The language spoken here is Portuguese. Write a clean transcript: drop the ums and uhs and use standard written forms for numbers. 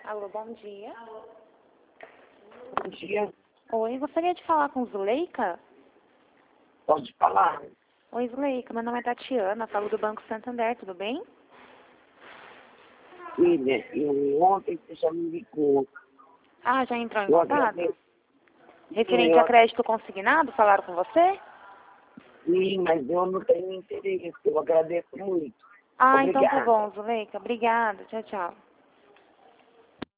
Alô, bom dia. Bom dia, Oi, gostaria de falar com Zuleika? pode falar? Oi, Zuleika, meu nome é Tatiana, falo do Banco Santander, tudo bem? Filha, eu ontem você já me ligou. Ah, já entrou em Eu contato? agradeço. Referente a crédito consignado, falaram com você? Sim, mas eu não tenho interesse. Eu agradeço muito. Ah, então tá Obrigada. bom, Zuleika. Obrigada. Tchau, tchau.